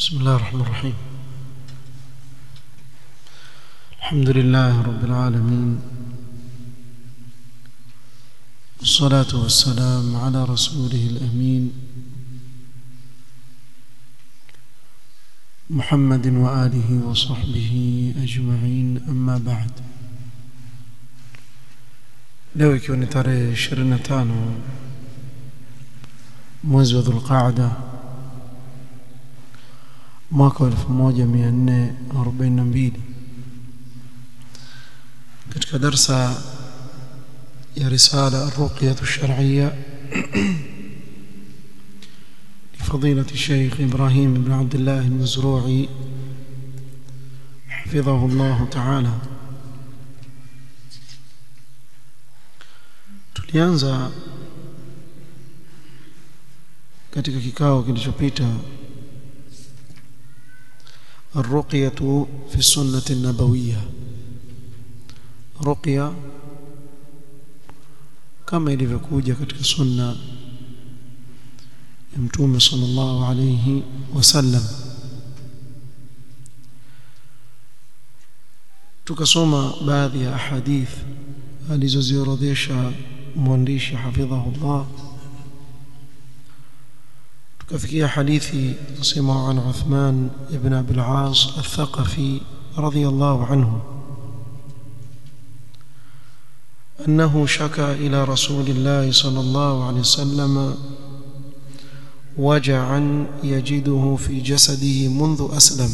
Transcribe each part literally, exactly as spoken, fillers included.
بسم الله الرحمن الرحيم. الحمد لله رب العالمين، والصلاة والسلام على رسوله الأمين محمد وآله وصحبه أجمعين، أما بعد. leo ikiwa ni tarehe ishirini na tano mwezi wa Dhulqaada mwaka wa elfu moja mia nne arobaini na mbili, katika darsa ya risala الرقية الشرعية لفضيلة الشيخ إبراهيم بن عبد الله المزروعي حفظه الله تعالى. tulianza katika kikao kilichopita الرقية في السنة النبوية، رقية كما ilivyokuja katika sunna ya Mtume sallallahu alayhi wasallam. tukasoma baadhi ya ahadith alizoziorodhesha mwandishi hafidhahullah. tukafikia hadithi tusema an Uthman ibn Abi al-As al-Thaqafi radiyallahu anhu أنه شكى إلى رسول الله صلى الله عليه وسلم وجعا يجده في جسده منذ أسلم.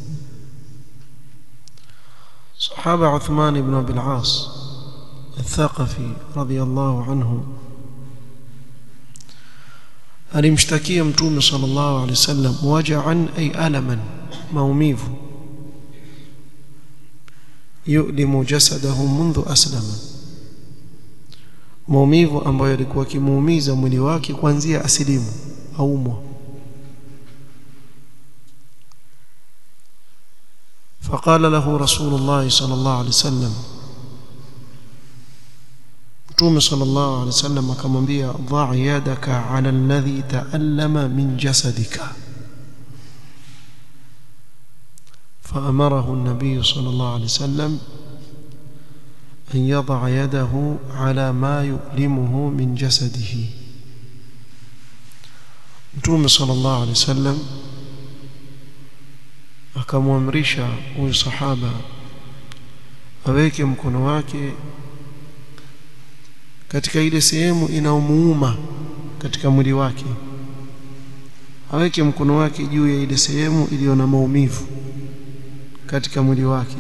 صحابة عثمان بن أبي العاص الثقفي رضي الله عنه alimshtakia Mtume sallallahu alaihi wasallam waja'an ay alaman, maumivu, yu'limu jasadahu منذ aslama, maumivu ambayo yalikuwa kimuumiza mwili wake kuanzia asilimu aumwa. فقال له رسول الله صلى الله عليه وسلم، Mtume sallallahu alaihi wasallam akamwambia dha' yadaka 'ala alladhi ta'allama min jasadika. فأمره النبي صلى الله عليه وسلم أن يضع يده على ما يؤلمه من جسده. Mtume sallallahu alaihi wasallam akamwamrisha huyu sahaba aweke mkono wake katika ile sehemu inayomuuma katika mwili wake, aweke mkono wake juu ya ile sehemu iliyo na maumivu katika mwili wake.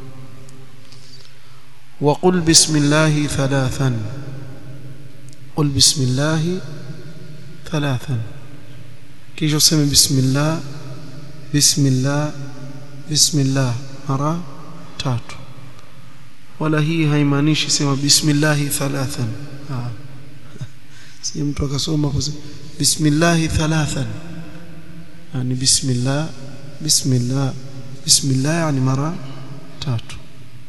وقل بسم الله ثلاثا، قل بسم الله ثلاثا، kisha useme bismillah bismillah bismillah mara tatu. wala hii haimaanishi sema bismillah thalathan. ah si mtu akasoma kwa bismillah thalathan, yani bismillah bismillah bismillah yani mara tatu.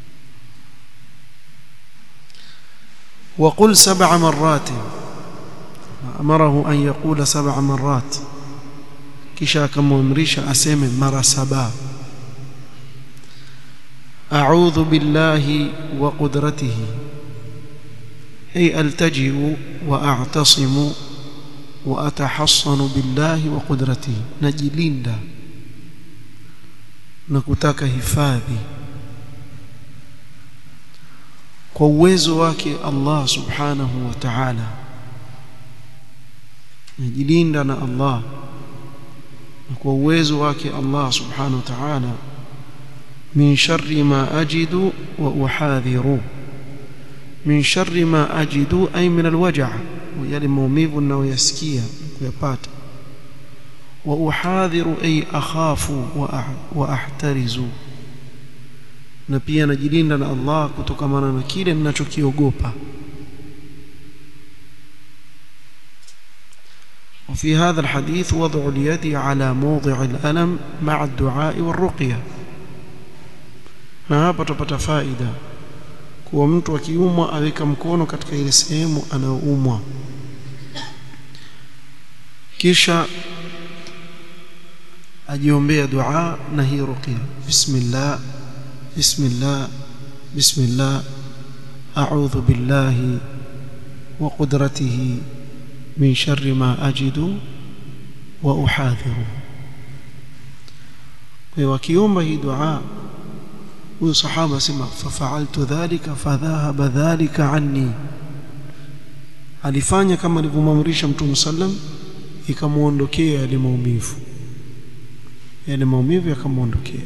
وقل سبع مرات، أمره أن يقول سبع مرات، kisha akamwamrisha aseme mara saba. أعوذ بالله وقدرته أي ألتجئ وأعتصم وأتحصن بالله وقدرته، نجليندا nakutaka hifadhi kwa uwezo wake Allah subhanahu wa ta'ala, najilinda na Allah na kwa uwezo wake Allah subhanahu wa ta'ala min sharri ma ajidu wa uhadhiru. min sharri ma ajidu ay min alwaja', yale maumivu ninayoyasikia kuyapata. wa uhadhiru ay akhafu wa ahtarizu, na pia najilinda na Allah kutokana na kile ninachokiogopa. وفي هذا الحديث وضع اليد على موضع الألم مع الدعاء والرقية. na hapa tupata faida kuwa mtu akiumwa aweka mkono katika ile sehemu anayoumwa, kisha ajiombea dua na hii ruqya. Bismillah, bismillah, bismillah, a'udhu billahi wa qudratihi min sharri ma ajidu wa uhadhiru. Kwa wakiomba hii dua, huyo sahaba sema fafa'altu dhalika fadhahaba dhalika anni, alifanya kama alivyomamrisha Mtume sallam, ikamuondokea yale maumivu, yale maumivu yakamuondokea.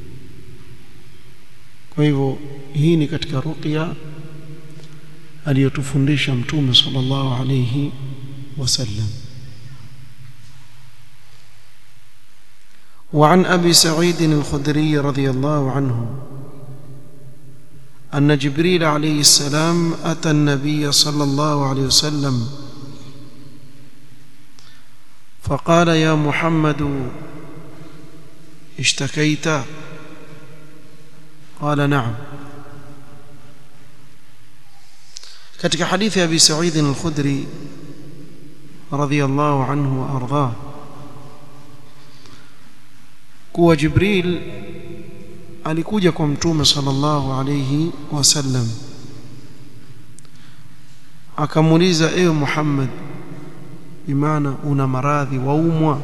Kwa hivyo hii ni katika ruqya aliyotufundisha Mtume sallallahu alayhi wasallam. وعن أبي سعيد الخدري رضي الله عنه أن جبريل عليه السلام أتى النبي صلى الله عليه وسلم فقال يا محمد اشتكيت؟ قال نعم. katika hadithi ya Abi Sa'id al-Khudri radhiyallahu anhu wa ardhah kuwa Jibril alikuja kwa Mtume sallallahu alayhi wasallam akamuuliza, ewe Muhammad, bimaana una maradhi, waumwa,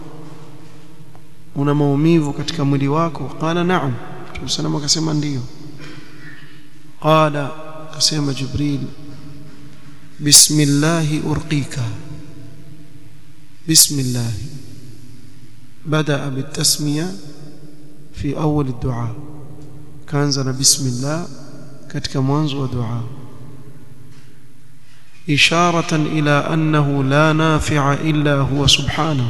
una maumivu katika mwili wako? Qala na'am. Mtume sallallahu akasema ndio. Qala, akasema Jibril, bismillahi urqika. bismillah بدأ بالتسمية في أول الدعاء، كانزنا بسم الله كتك منذ دعاء، إشارة إلى أنه لا نافع إلا هو سبحانه.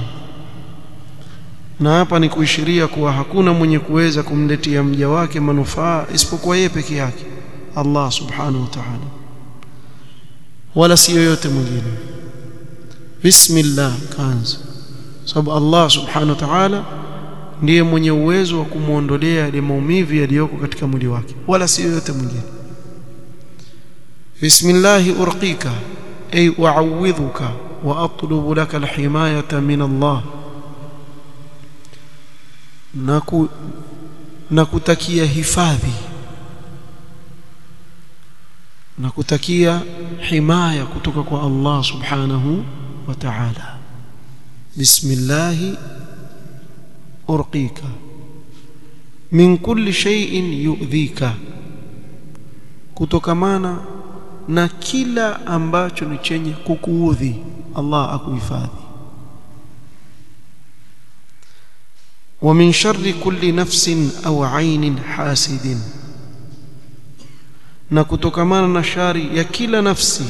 na hapa ni kuishiria kuwa hakuna mwenye kuweza kumletea mja wake manufaa isipokuwa yeye peke yake, Allah subhanahu wa ta'ala, wala si yoyote mwingine. Bismillah kanza, sababu Allah subhanahu wa ta'ala ndiye mwenye uwezo wa kumuondolea ile maumivu yaliyoko katika mwili wake, wala si yoyote mwingine. Bismillah urqika ay u'awidhuka wa atlubu laka alhimayata min Allah, naku nakutakia hifadhi, nakutakia himaya kutoka kwa Allah subhanahu wa ta'ala. Bismillah urqika min kulli shay'in yu'dhika, kutokamana na kila ambacho ni chenye kukuudhi, Allah akuhifadhi. wa min sharri kulli nafsin aw 'aynin hasidin, na kutokamana na shari ya kila nafsi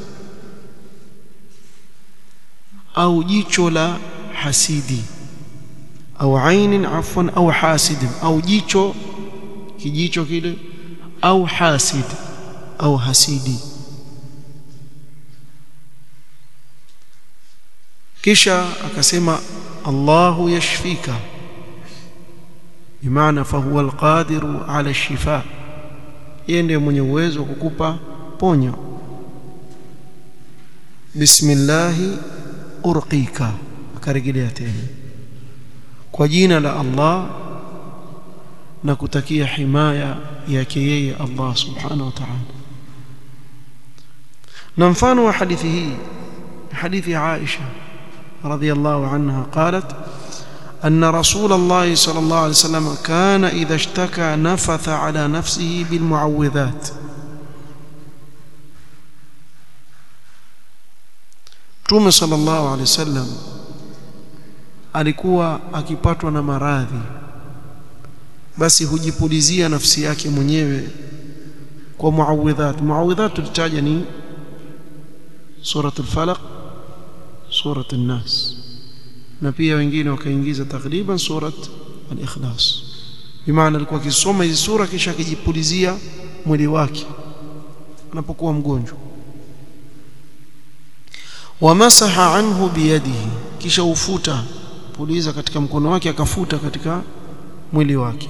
au jicho la hasidi, au ainin afwan au hasidin, au jicho kijicho kile, au hasid au hasidi. Kisha akasema Allahu yashfika, bimaana fahuwa alqadiru ala alshifa, yeye ndiye mwenye uwezo wa kukupa ponyo. Bismillah urqika, akarejelea tena kwa jina la Allah na kutakia himaya yake yeye Allah subhanahu wa ta'ala. Na mfano wa hadithi hii hadithi Aisha radhiyallahu anha qalat anna Rasulullah sallallahu alayhi wasallam kana idha ishtaka nafatha ala nafsihi bil muawwidhat. Mtume sallallahu alayhi wasallam alikuwa akipatwa na maradhi, basi hujipulizia nafsi yake mwenyewe kwa muawwidhat. Muawwidhat tulitaja ni suratul falaq, suratul nas, na pia wengine wakaingiza takriban surat al-ikhlas, bimaana alikuwa akisoma hizi sura kisha akijipulizia mwili wake anapokuwa mgonjwa. Wamasaha anhu biyadihi, kisha ufuta puliza katika mkono wake, akafuta katika mwili wake.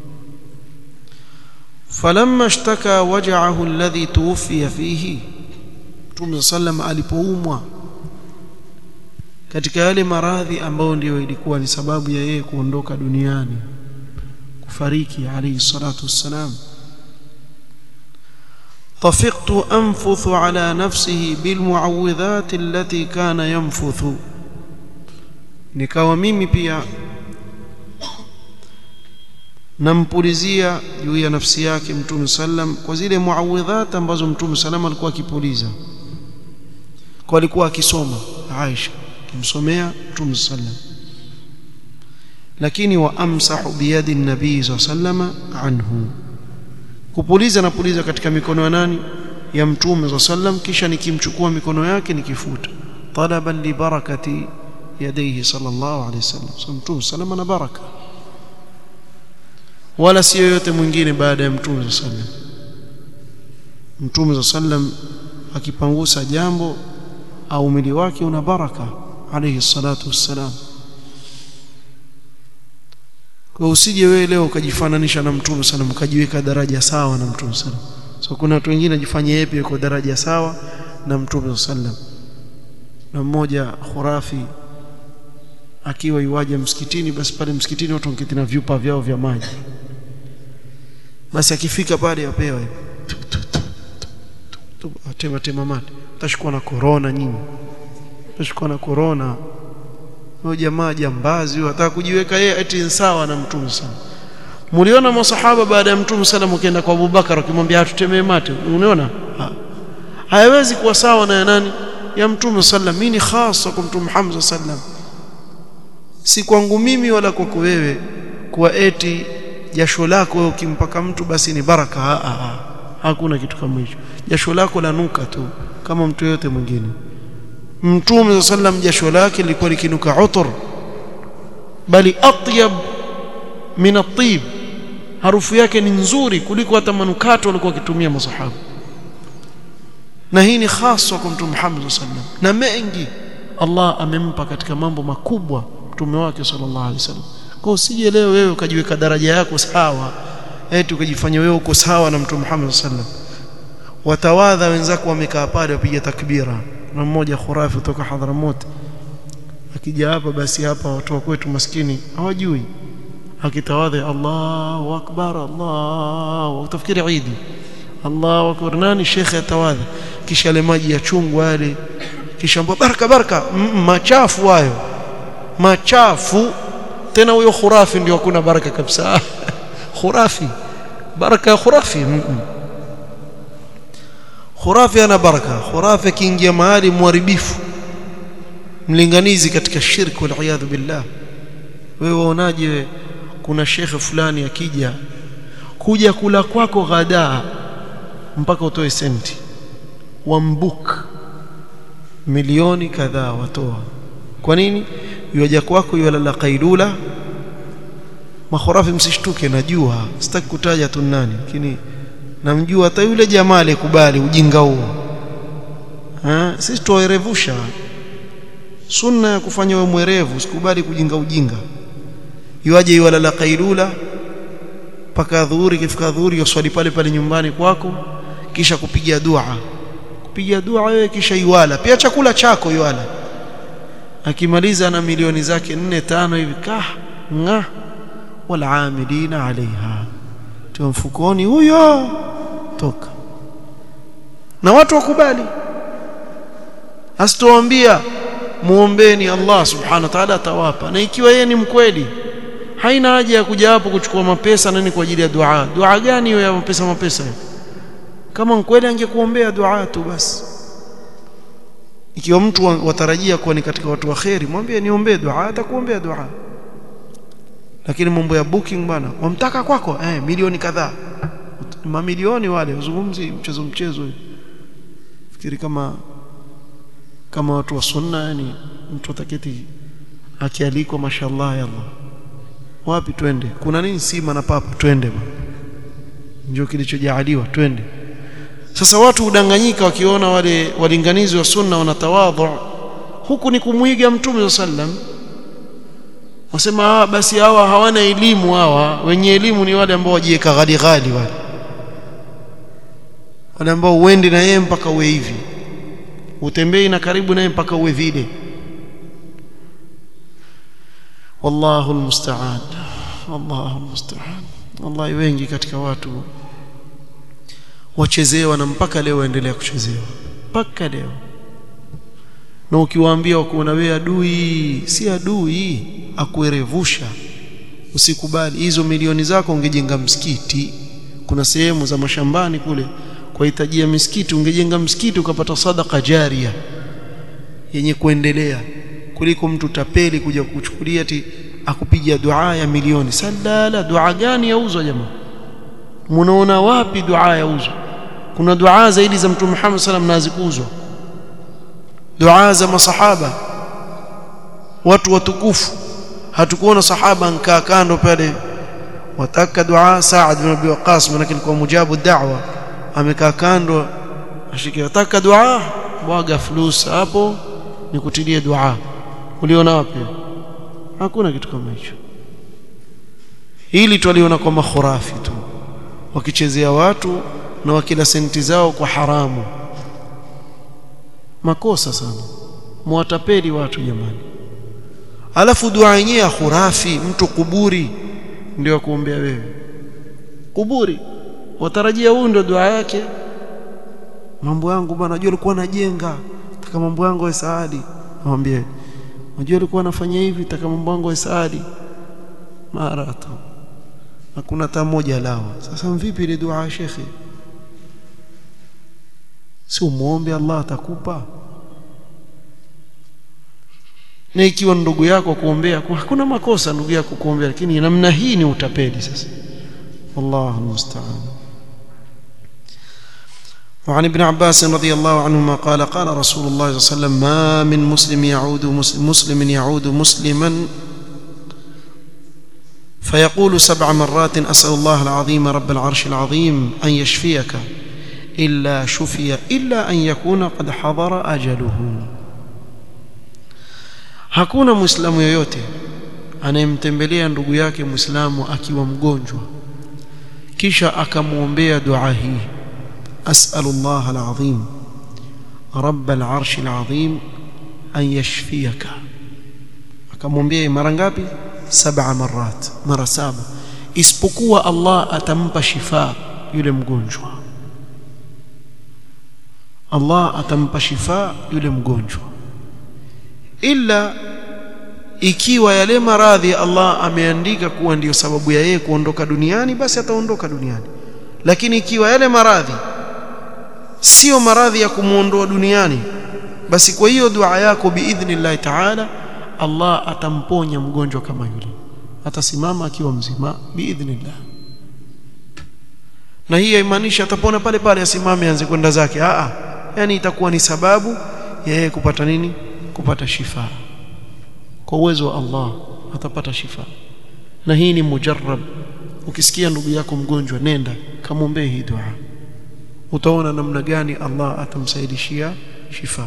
Falamma ishtaka waj'ahu alladhi tuwfiya fihi, Mtume sallam alipoumwa katika yale maradhi ambayo ndio ilikuwa ni sababu ya yeye kuondoka duniani, kufariki alayhi salatu wassalam. طفقت أنفث على نفسه بالمعوذات التي كان ينفث, nikawa mimi pia nampulizia juu ya nafsi yake Mtume sallam kwa zile muawidhat ambazo Mtume sallam alikuwa akipuliza, kwa alikuwa akisoma Aisha kimsomea Mtume sallam. Lakini wa amsahu biyadi nabii sallam anhu, kupuliza na puliza katika mikono ya nani? Ya Mtume sallam, kisha nikimchukua mikono yake nikifuta, talaban li barakati yadayhi sallallahu alayhi wasallam. So Mtume sallam ana baraka, wala si yoyote mwingine baada ya Mtume sallam. Mtume sallam akipangusa jambo au mwili wake una baraka alayhi salatu wassalam. Kwa usije wewe leo ukajifananisha na Mtume sallam ukajiweka daraja sawa na Mtume sallam. So kuna watu wengine wajifanye yeye yuko daraja sawa na Mtume sallam. Na mmoja khurafi akiwa yuaje msikitini, basi pale msikitini watu wangeketi na vyupa vyao vya maji, basi akifika pale apewa atema tema mate, utashikwa na corona nyinyi, utashikwa na corona. Huyo jamaa jambazi huyo ataka kujiweka yeye eti sawa na Mtume sana. Muliona masahaba baada ya Mtume sallam ukienda kwa Abubakar ukimwambia tutemee mate, unaona ha. Haiwezi kuwa sawa na nani? Ya Mtume sallam. Mimi ni hasa kwa Mtume Muhammad sallam, si kwangu mimi wala kwako wewe, kwa eti jasho lako wewe ukimpaka mtu basi ni baraka. Ha, ha, ha. Hakuna kitu kama hicho. Jasho lako lanuka tu kama mtu yote mwingine. Mtume sallam jasho lake lilikuwa likinuka utur, bali atyab min at-tib, harufu yake ni nzuri kuliko hata manukato walikuwa wakitumia masahaba. Na hii ni hasa kwa Mtume Muhammad sallam, na mengi Allah amempa katika mambo makubwa mtume wake sallallahu alaihi wasallam. Kwa usije leo wewe ukajiweka daraja yako sawa, eti ukajifanya wewe uko sawa na Mtume Muhammad sallam. Watawadha wenzako wamekaa pale wapiga takbira, na mmoja khurafi kutoka Hadhramut akija hapa, basi hapa watu wa kwetu maskini hawajui, akitawadha Allahu akbar, Allahu utafikiri Eid, Allahu akbar, nani shekhe atawadha, kisha ile maji ya chungwa yale, kisha mbwa baraka baraka, machafu hayo machafu. Tena huyo khurafi ndio hakuna baraka kabisa. Khurafi baraka, khurafi khurafi ana baraka. Khurafi kiingia mahali muharibifu, mlinganizi katika shirki wal iyad billah. Wewe waonaje kuna shekhe fulani akija kuja kula kwako ghadaa mpaka utoe senti, wambuk milioni kadhaa watoa? Kwa nini? Yuaja kwako yulala qailula. Makhurafi msishtuke, najua sitaki kutaja tu nani, lakini namjua hata yule jamaa alikubali ujinga huo. Ha, sisi tuerevusha sunna ya kufanya wewe mwerevu, usikubali kujinga ujinga. Yuaje yulala qailula paka dhuhuri, kifika dhuhuri yoswali pale pale nyumbani kwako, kisha kupiga dua, kupiga dua wewe, kisha yuala pia chakula chako yuala. Akimaliza na milioni zake nne tano hivi kah nga wal amilina alaiha, tu mfukoni huyo toka, na watu wakubali. Asitoambia muombeeni Allah subhanahu wa ta'ala atawapa, na ikiwa yeye ni mkweli haina haja ya kuja hapo kuchukua mapesa nani kwa ajili ya dua. Dua gani hiyo ya mapesa mapesa? Kama mkweli angekuombea dua tu basi. Ikiwa mtu watarajia kuwa ni katika watu waheri, mwambie niombe dua, atakuombea dua. Lakini mambo ya booking bwana, wamtaka kwako eh milioni kadhaa, mamilioni wale, uzungumzi mchezo mchezo. Fikiri kama kama watu wa sunna, yani mtu ataketi akialikwa mashallah ya Allah, wapi twende, kuna nini sima na papa, twende bwana, ndio kilichojaaliwa, twende. Sasa watu udanganyika wakiona wale walinganizi wa sunna wanatawadhu, huku ni kumuiga Mtume sallam. Wasema basi hawa hawana elimu, hawa wenye elimu ni wale ambao wajiweka ghali ghali, wale wale ambao uende na yeye mpaka uwe hivi, utembei na karibu naye mpaka uwe vile. wallahu almusta'an. Allahu almusta'an. Wallahi wengi katika watu wachezewa na mpaka leo waendelea kuchezewa mpaka leo. Na ukiwaambia wako na wewe adui, si adui, akuerevusha. Usikubali hizo milioni zako, ungejenga msikiti. Kuna sehemu za mashambani kule kwa hitajia misikiti, ungejenga msikiti ukapata sadaka jaria yenye kuendelea, kuliko mtu tapeli kuja kuchukulia ati akupigia dua ya milioni. Sadala, dua gani yauzwa jamaa? Munaona wapi dua yauzwa? Kuna dua zaidi za Mtume Muhammad sallallahu alaihi wasallam nazikuzwa, dua za masahaba, watu watukufu. Hatukuona sahaba ankaa kando pale wataka dua. Saad bin Abi Waqqas manake alikuwa mujabu da'wa, amekaa kando ashiki wataka dua, bwaga fulus hapo nikutilie dua. Uliona wapi? Hakuna kitu kama hicho. Hili tuliona kwa makhurafi tu, wakichezea watu na wakila senti zao kwa haramu. Makosa sana, muwatapeli watu jamani. Alafu dua yenyewe ya khurafi, mtu kuburi ndio akuombea wewe. Kuburi watarajia huyu ndio dua yake. Mambo yangu bwana, najua alikuwa anajenga, taka mambo yangu ya saadi. Mwambie, najua alikuwa anafanya hivi, taka mambo yangu ya saadi. Mara tu hakuna hata moja lao. Sasa vipi ile dua ya shekhi? Si umuombe Allah atakupa? Na ikiwa ndugu yako kuombea, hakuna makosa ndugu yako kuombea, lakini namna hii ni utapeli sasa. Wallahu musta'an. وعن ابن عباس رضي الله عنهما قال قال رسول الله صلى الله عليه وسلم ما من مسلم يعود مسلم, مسلم يعود مسلما فيقول سبع مرات أسأل الله العظيم رب العرش العظيم أن يشفيك إلا شفي إلا أن يكون قد حضر أجله. Hakuna muislamu yoyote anayemtembelea ndugu yake muislamu akiwa mgonjwa kisha akamuombea dua hii, as'alullah alazim rabbal arshil azim an yashfiyaka, akamwombea mara ngapi? Saba marat, mara saba, isipokuwa Allah atampa shifa yule mgonjwa. Allah atampa shifa yule mgonjwa, ila ikiwa yale maradhi Allah ameandika kuwa ndio sababu ya yeye kuondoka duniani, basi ataondoka duniani. Lakini ikiwa yale maradhi sio maradhi ya kumuondoa duniani, basi kwa hiyo dua yako biidhnillah ta'ala Allah atamponya mgonjwa kama yule, atasimama akiwa mzima biidhnillah. Na hii haimaanisha atapona pale pale asimame aanze kwenda zake. a yani itakuwa ni sababu ya yeye kupata nini? Kupata shifa. Kwa uwezo wa Allah atapata shifa. Na hii ni mujarrab. Ukisikia ndugu yako mgonjwa, nenda kamwombee hii dua, utaona namna gani Allah atamsaidishia shifa.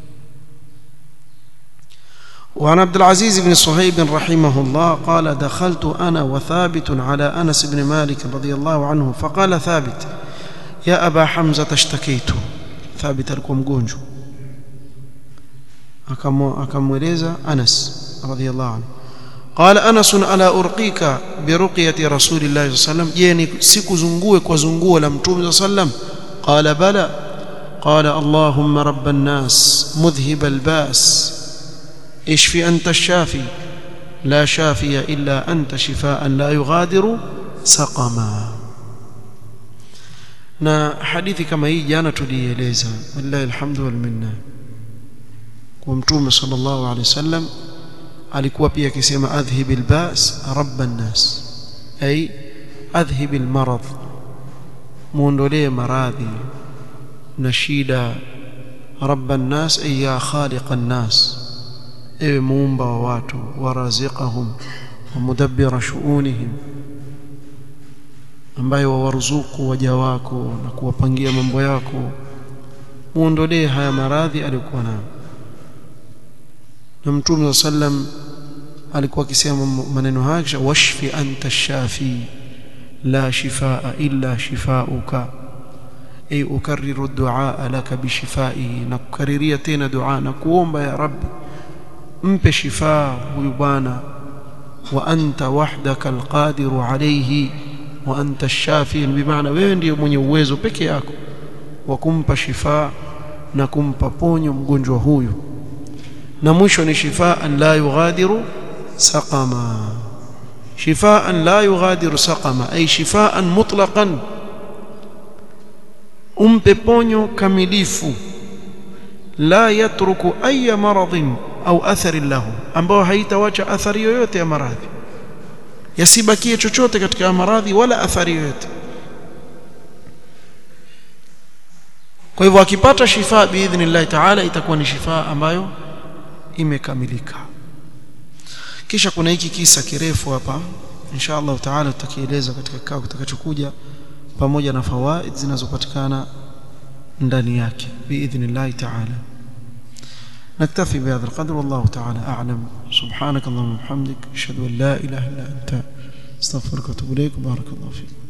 وعن عبد العزيز بن صهيب رحمه الله قال دخلت أنا وثابت على أنس بن مالك رضي الله عنه فقال ثابت يا أبا حمزة اشتكيت. ثابت alikuwa mgonjwa, akamweleza Anas radhiyallahu anhu. Qala Anas ala urqika bi ruqyati rasulillahi sallallahu alayhi wasallam, je sikuzungue kwa zunguo la mtume sallam? Qala bala. Qala Allahumma rabban nas mudhhib albas ishfi anta ash-shafi la shafiya illa anta shifaan la yughadiru saqama. Na hadithi kama hii jana tulieleza, wallahi alhamdu wal minna, kwa mtume sallallahu alaihi wasallam alikuwa pia akisema adhhibil bas rabban nas, ay adhhibil marad, muondolee maradhi na shida. Rabban nas ay ya khaliqan nas, ewe muumba wa watu, waraziqahum wa mudabbira shu'unihim, ambaye wawarzuku waja wako na kuwapangia mambo yako, muondolee haya maradhi alikuwa nayo. Na mtume sallam alikuwa akisema maneno haya, washfi anta shafi la shifaa illa shifauka, ay ukarriru ad-du'a laka bi shifaihi, na kukariria tena dua na kuomba ya Rabbi mpe shifa huyu bwana wa anta wahdaka alqadiru alayhi wa anta ash-shafi, bimaana wewe ndiye mwenye uwezo peke yako wa kumpa shifa na kumpa ponyo mgonjwa huyu. Na mwisho ni shifaan la yughadiru saqama, shifaan la yughadiru saqama ay shifaan mutlaqan, umpe ponyo kamilifu, la yatruku ay maradhin au athari lahu, ambao haitawacha athari yoyote ya maradhi, yasibakie chochote katika maradhi wala athari yoyote. Kwa hivyo akipata shifa biidhnillah ta'ala itakuwa ni shifa ambayo imekamilika. Kisha kuna hiki kisa kirefu hapa, insha Allah ta'ala tutakieleza katika kikao kitakachokuja, pamoja na fawaid zinazopatikana ndani yake biidhnillah ta'ala. نكتفي بهذا القدر والله تعالى أعلم. سبحانك اللهم وبحمدك أشهد أن لا إله إلا أنت استغفرك وأتوب إليك. بارك الله فيك.